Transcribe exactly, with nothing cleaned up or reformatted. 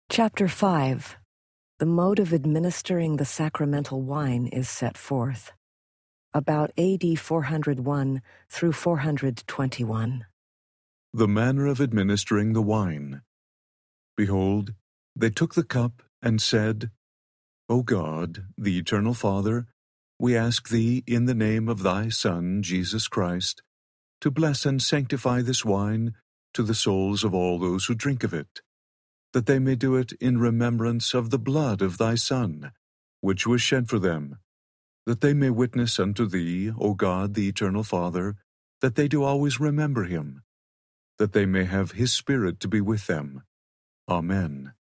Chapter five. The mode of administering the sacramental wine is set forth. About A D four hundred one through four hundred twenty-one. The manner of administering the wine. Behold, they took the cup and said, O God, the eternal Father, we ask thee in the name of thy Son, Jesus Christ, to bless and sanctify this wine to the souls of all those who drink of it, that they may do it in remembrance of the blood of thy Son, which was shed for them, that they may witness unto thee, O God, the eternal Father, that they do always remember him, that they may have his Spirit to be with them. Amen.